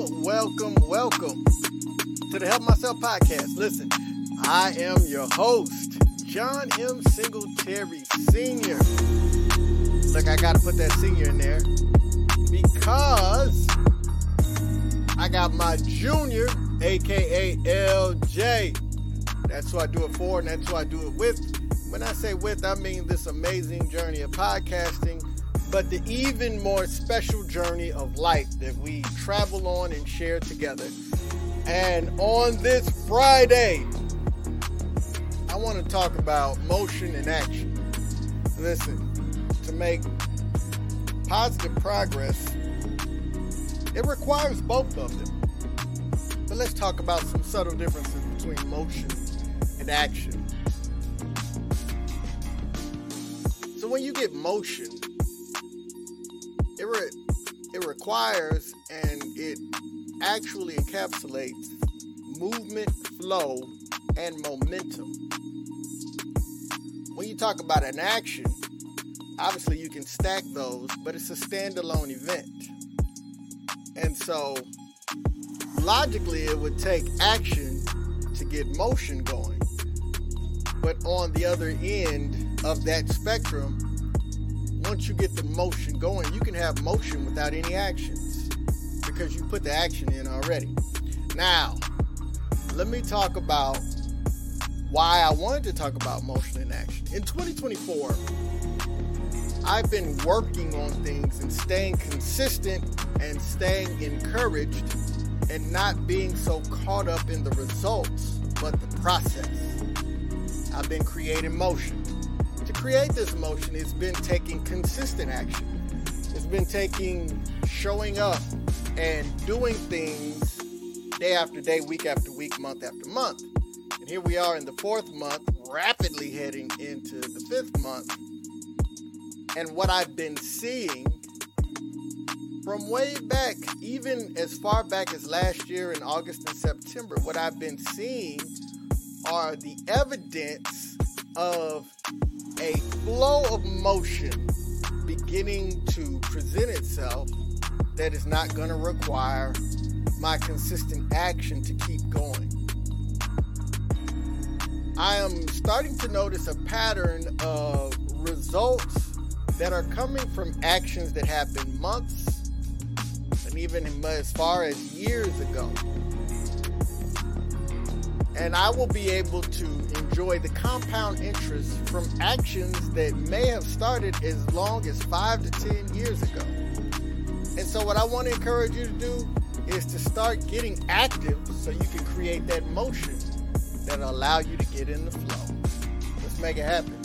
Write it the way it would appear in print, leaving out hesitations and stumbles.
welcome to the Help Myself podcast. Listen, I am your host, John M. Singletary Sr. Look, I got to put that senior in there because I got my junior, a.k.a. LJ. That's who I do it for, and that's who I do it with. When I say with, I mean this amazing journey of podcasting, but the even more special journey of life that we travel on and share together. And on this Friday, I want to talk about motion and action. Listen, to make positive progress, it requires both of them. But let's talk about some subtle differences between motion and action. So when you get motion, it requires and it actually encapsulates movement, flow, and momentum. When you talk about an action, obviously you can stack those, but it's a standalone event. And so, logically, it would take action to get motion going. But on the other end of that spectrum, once you get the motion going, you can have motion without any actions because you put the action in already. Now, let me talk about why I wanted to talk about motion and action. In 2024, I've been working on things and staying consistent and staying encouraged and not being so caught up in the results, but the process. I've been creating motion. To create this motion, it's been taking consistent action. It's been showing up and doing things day after day, week after week, month after month. And here we are in the fourth month, rapidly heading into the fifth month. And what I've been seeing from way back, even as far back as last year in August and September, what I've been seeing are the evidence of a flow of motion beginning to present itself that is not going to require my consistent action to keep going. I am starting to notice a pattern of results that are coming from actions that happened months and even as far as years ago. And I will be able to enjoy the compound interest from actions that may have started as long as 5 to 10 years ago. And so what I want to encourage you to do is to start getting active so you can create that motion that'll allow you to get in the flow. Let's make it happen.